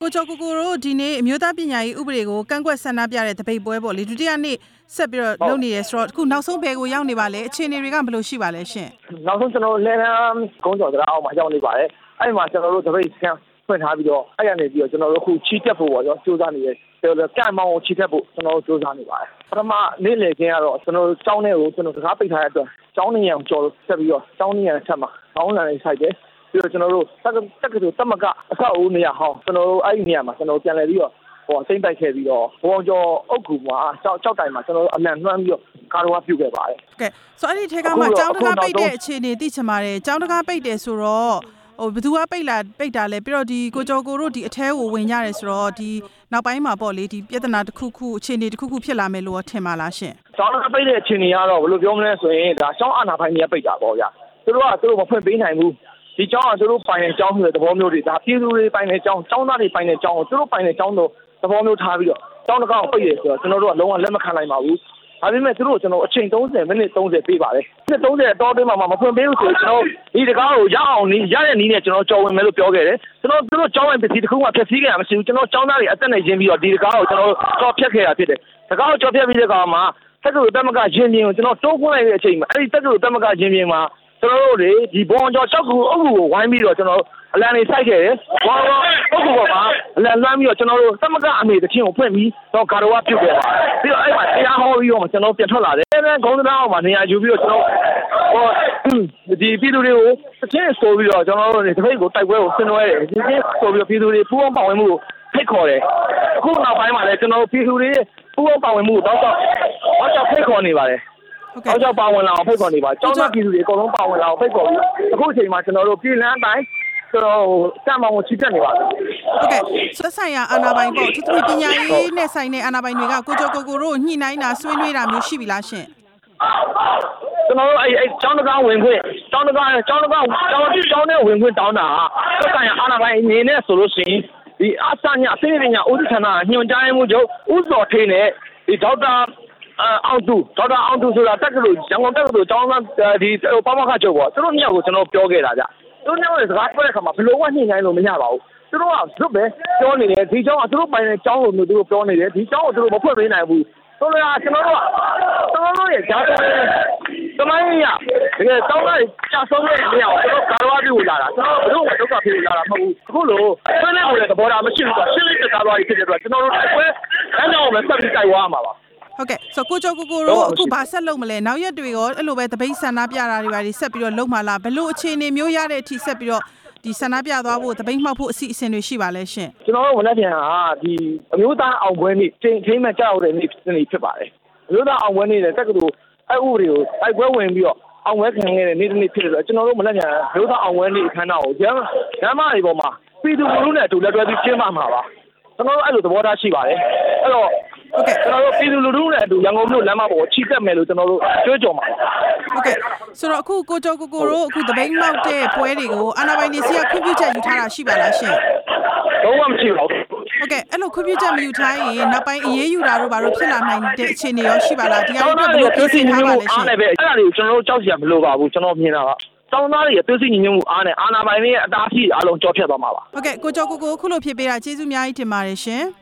ကိုကျော်ကိုတို့ဒီနေ့အမျိုးသားပညာရေးဥပဒေကိုကန့်ကွက်ဆန္ဒပြတဲ့တပိတ်ပွဲပေါ့လေဒုတိယနေ့ဆက်ပြီးတော့လုပ်နေရဆိုတော့အခုနောက်ဆုံးဘယ်ကိုရောက်နေပါလဲအခြေအနေတွေကဘယ်လိုရှိပါလဲရှင်နောက်ဆုံးကျွန်တော်လဲကုန်းကျော်တရားအောင်မှာရောက်နေပါတယ်အဲ့မှာကျွန်တော်တို့တပိတ်ဆန်းဖွင့်ထားပြီးတော့အဲ့ရနေပြီးတော့ကျွန်တော်တို့အခုချီတက်ဖို့ပေါ့နော်စူးစမ်းနေတယ်ကံမောင်းကိုချီတက်ဖို့ကျွန်တော်တို့စူးစမ်းနေပါတယ်ပထမနေ့လေချင်းကတော့ကျွန်တော်တို့ကျောင်းထဲကိုကျွန်တော်စကားပိတ်ထားတဲ့အတွက်ကျောင်းနေရအောင်ကြော်ဆက်ပြီးတော့ကျောင်းနေရတဲ့ထက်မှာခေါင်းလန်လေးဆိုင်တယ်ပြီးတော့ကျွန်တော်တို့တက်ကတူတမကအဆောက်အဦနေရဟောင်းကျွန်တော်တို့အဲ့ဒီနေရာမှာကျွန်တော်ပြန်လည်ပြီးတော့စိမ့်ပိုက်ခဲ့ပြီးတော့ဘောကျော်အုတ်ကူမှာကြောက်တိုင်မှာကျွန်တော်တို့အလံနှွမ်းပြီးတော့ကားတော်ပြုတ်ခဲ့ပါတယ်ကဲဆိုအဲ့ဒီထဲကမှကျောင်းတကားပိတ်တဲ့အခြေအနေသိချင်ပါတယ်ကျောင်းတကားပိတ်တယ်ဆိုတော့ဘယ်သူကပိတ်တာလဲပြီးတော့ဒီကိုကျော်ကိုတို့ဒီအထဲကိုဝင်ရတယ်ဆိုတော့ဒီနောက်ပိုင်းမှာပေါ့လေဒီပြဿနာတစ်ခုအခြေအနေတစ်ခုဖြစ်လာမယ်လို့ထင်ပါလားရှင်ကျောင်းတကားပိတ်တဲ့အခြေအနေကတော့ဘယ်လိုပြောမလဲဆိုရင်ဒါကျောင်းအာဏာပိုင်တွေကပိတ်တာပေါ့ဗျာသူတို့မဖွင့်ပေးနိုင်ဘူးဒီကျောင်းကသူတို့ပိုင်တဲ့ကျောင်းဆိုတဲ့သဘောမျိုးတွေဒါပြည်သူတွေပိုင်တဲ့ကျောင်းသားတွေပိုင်တဲ့ကျောင်းကိုသူတို့ပိုင်တဲ့ကျောင်းတို့သဘောမျိုးထားပြီးတော့ကျောင်းတကားကိုပိတ်ရဆိုတော့ကျွန်တော်တို့ကလုံးဝလက်မခံနိုင်ပါဘူးဒါပေမဲ့သူတို့ကျွန်တော်အချိန်30မိနစ်30ပေးပါတယ်မိနစ်30အတော်အတွင်းမှာမဖွင့်ပေးဘူးဆိုကျွန်တော်ဒီတကားကိုရအောင်ရတဲ့နည်းနဲ့ကျွန်တော်ကြော်ဝင်မယ်လို့ပြောခဲ့တယ်ကျွန်တော်သူတို့ကျောင်းဝင်ပစ္စည်းတစ်ခုမှဖျက်ဆီးခဲ့တာမရှိဘူးကျွန်တော်ကျောင်းသားတွေအသက်နဲ့ရင်းပြီးတော့ဒီတကားကိုကျွန်တော်ကြော်ဖြတ်ခဲ့တာဖြစ်တယ်တကားကိုကြော်ဖြတ်ပြီးတဲ့အခါမှာတက္ကသိုလ်တက်မကရင်းပြင်းကိုကျွန်တော်တိုးခွင့်လိုက်တဲ့အချိန်မှာအဲ့ဒီတက္ကသိုလ်တက်မကရင်းပြင်းမှာကျွန်တော်တို့ဒီဘောင်ကျော်6ခုအုပ်ကိုဝိုင်းပြီးတော့ကျွန်တော်အလံလေးစိုက်ခဲ့တယ်ဘောင်အုပ်ကိုပါအလံလွှမ်းပြီးတော့ကျွန်တော်တို့တက်မကအမေတချင်းကိုဖွင့်ပြီးတော့ဂါရဝပြုတ်ခဲ့ပါပြီးတော့အဲ့မှာတရားဟောပြီးတော့ကျွန်တော်ပြန်ထွက်လာတယ်အဲ့ဒါဂုံးတရားအောင်မှာနေရာယူပြီးတော့ကျွန်တော်ဒီပြည်သူတွေကိုတချင်းဆိုပြီးတော့ကျွန်တော်တို့ဒီဖိတ်ကိုတိုက်ပွဲကိုဆင်နွှဲတယ်ဒီချင်းဆိုပြီးတော့ပြည်သူတွေပူးပေါင်းပါဝင်မှုကိုဖိတ်ခေါ်တယ်အခုနောက်ပိုင်းမှာလည်းကျွန်တော်ပြည်သူတွေပူးပေါင်းပါဝင်မှုကိုတော့ဖိတ်ခေါ်နေပါတယ်ဟုတ်ကြောက်ပါဝင်လာအောင်ဖိတ်ခေါ်နေပါကျောင်းသားပြည်သူတွေအကုန်လုံးပါဝင်လာအောင်ဖိတ်ခေါ်ပြီးအခုအချိန်မှာကျွန်တော်တို့ပြည်လန်းတိုင်းကျွန်တော်စံမောင်ကိုချီတက်နေပါတယ်ဟုတ်ကဲ့ဆက်ဆိုင်ရာအာဏာပိုင်ပေါ့သူတို့ပညာရေးနဲ့ဆိုင်တဲ့အာဏာပိုင်တွေကကိုကျော်ကိုတို့ညှိနှိုင်းတာဆွေးနွေးတာမျိုးရှိပြီလားရှင်ကျွန်တော်တို့အဲ့ကျောင်းတကားဝင်ခွင့်ကျောင်းနဲ့ဝင်ခွင့်တောင်းတာဆက်ဆိုင်ရာအာဏာပိုင်အနေနဲ့ဆိုလို့ရှိရင်ဒီအစညာအသိပညာဦးစီးဌာနညွှန်ကြားရေးမှူးချုပ်ဦးစောထေးနဲ့ဒီဒေါက်တာအောင်သူဆိုတာတက္ကသိုလ်ရန်ကုန်တက္ကသိုလ်ကျောင်းသားဒီပမခချုပ်ပေါ့သူတို့ညောက်ကိုကျွန်တော်ပြောခဲ့တာကြသူတို့ညောက်ရဲ့စကားပြောတဲ့ခါမှာဘယ်လိုမှညှိနှိုင်းလို့မရပါဘူးသူတို့ကဇွတ်ပဲပြောနေတယ်ဒီကျောင်းကသူတို့ပိုင်တဲ့ကျောင်းကိုသူတို့ပြောနေတယ်ဒီကျောင်းကိုသူတို့မဖွင့်ပေးနိုင်ဘူးဆိုတော့ကျွန်တော်တို့ရဲ့ကြားတယ်တမိုင်းရတကယ်တောင်းလိုက်ကြာဆုံးတဲ့နေရာကိုကျွန်တော်ကာရဝပြုလာတာကျွန်တော်ဘယ်လိုမှဒုက္ခဖြစ်လာတာမဟုတ်ဘူးအခုလိုဆွေးနွေးဖို့လည်းသဘောထားမရှိဘူးဆိုရှင်းလင်းပြသသွားပြီးဖြစ်တဲ့အတွက်ကျွန်တော်တို့တစ်ခွဲအဲ့တော့ပဲဆက်ပြီးတိုက်သွားမှာပါဟုတ်ကဲ့ဆိုကိုကျော်ကိုတို့အခုဘာဆက်လုပ်မလဲနောက်ရက်တွေရောအဲ့လိုပဲတပိတ်ဆန္ဒပြတာတွေပါဆက်ပြီးတော့လုပ်မှာလားဘယ်လိုအခြေအနေမျိုးရတဲ့အထိဆက်ပြီးတော့ဒီဆန္ဒပြသွားဖို့တပိတ်မှောက်ဖို့အစီအစဉ်တွေရှိပါလဲရှင်ကျွန်တော်တို့ဝန်ထမ်းပြန်ဟာဒီအမျိုးသားအောင်ပွဲနေ့ထိမ့်မှကြောက်တဲ့နေ့ဖြစ်ပါတယ်အမျိုးသားအောင်ပွဲနေ့တဲ့တက္ကသိုလ်အဲ့ဥပဒေကိုတိုက်ပွဲဝင်ပြီးတော့အောင်ပွဲခံခဲ့တဲ့နေ့တစ်နေ့ဖြစ်တယ်ဆိုတော့ကျွန်တော်တို့မလက်ပြန်အမျိုးသားအောင်ပွဲနေ့အခမ်းအနားကိုရမ်းမတွေပေါ်မှာပြည်သူလူထုနဲ့အတူလက်တွဲပြီးကျင်းပမှာပါကျွန်တော်တို့အဲ့လိုသဘောထားရှိပါတယ်အဲ့တော့ဟုတ်ကဲ့ကျွန်တော်တို့ပြည်သူလူထုနဲ့အတူရန်ကုန်မြို့လမ်းမပေါ်ကိုချီတက်မယ်လို့ကျွန်တော်တို့ကြွေးကြော်မှာဟုတ်ကဲ့ဆိုတော့အခုကိုကျော်ကိုတို့အခုတပိတ်မောက်တဲ့ပွဲတွေကိုအာဏာပိုင်တွေစီကခွင့်ပြုချက်ယူထားတာရှိပါလားရှင်လုံးဝမရှိပါဘူးဟုတ်ကဲ့အဲ့လိုခွင့်ပြုချက်မယူထားရင်နောက်ပိုင်းအရေးယူတာတို့ဘာလို့ဖြစ်လာနိုင်တဲ့အခြေအနေရောရှိပါလားဒီအရာတွေဘယ်လိုပြင်ဆင်ထားပါလဲရှင်အဲ့ဒါတွေကိုကျွန်တော်တို့ကြောက်စရာမလိုပါဘူးကျွန်တော်မြင်တာကတောင်းသားတွေရဲ့သွေးစည်းညီညွတ်မှုအားနဲ့အာဏာပိုင်တွေရဲ့အတားအဆီးအားလုံးကြောဖြတ်သွားမှာပါဟုတ်ကဲ့ကိုကျော်ကိုခုလိုဖြစ်ပေးတာကျေးဇူးအများကြီးတင်ပါတယ်ရှင်